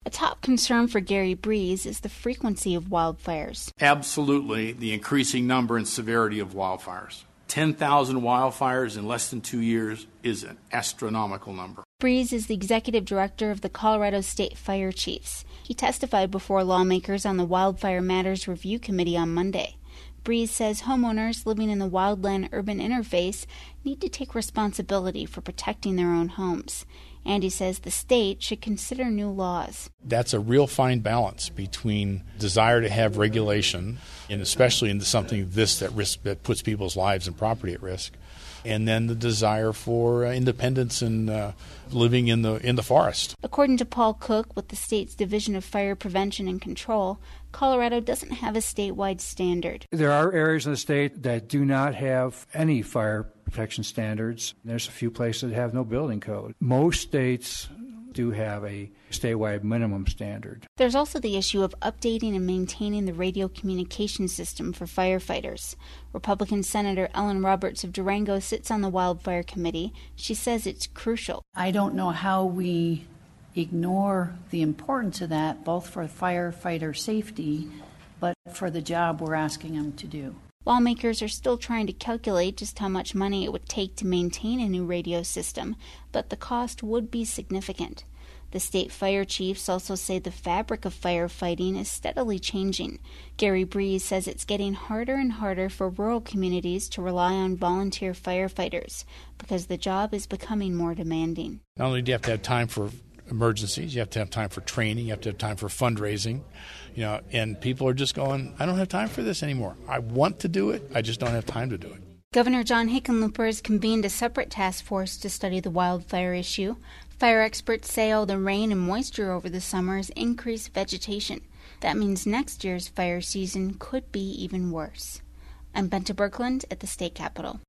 A top concern for Gary Breeze is the frequency of wildfires. Absolutely, the increasing number and severity of wildfires. 10,000 wildfires in less than 2 years is an astronomical number. Breeze is the executive director of the Colorado State Fire Chiefs. He testified before lawmakers on the Wildfire Matters Review Committee on Monday. Breeze says homeowners living in the wildland-urban interface need to take responsibility for protecting their own homes. And he says the state should consider new laws. That's a real fine balance between desire to have regulation, and especially into something that puts people's lives and property at risk, and then the desire for independence and living in the forest. According to Paul Cook with the state's Division of Fire Prevention and Control, Colorado doesn't have a statewide standard. There are areas in the state that do not have any fire protection standards. There's a few places that have no building code. Most states do have a statewide minimum standard. There's also the issue of updating and maintaining the radio communication system for firefighters. Republican Senator Ellen Roberts of Durango sits on the Wildfire Committee. She says it's crucial. I don't know how we ignore the importance of that, both for firefighter safety, but for the job we're asking them to do. Lawmakers are still trying to calculate just how much money it would take to maintain a new radio system, but the cost would be significant. The state fire chiefs also say the fabric of firefighting is steadily changing. Gary Breeze says it's getting harder and harder for rural communities to rely on volunteer firefighters because the job is becoming more demanding. Not only do you have to have time for emergencies, you have to have time for training, you have to have time for fundraising, and people are just going, I don't have time for this anymore. I want to do it, I just don't have time to do it. Governor John Hickenlooper has convened a separate task force to study the wildfire issue. Fire experts say all the rain and moisture over the summer has increased vegetation. That means next year's fire season could be even worse. I'm Benta Birkeland at the State Capitol.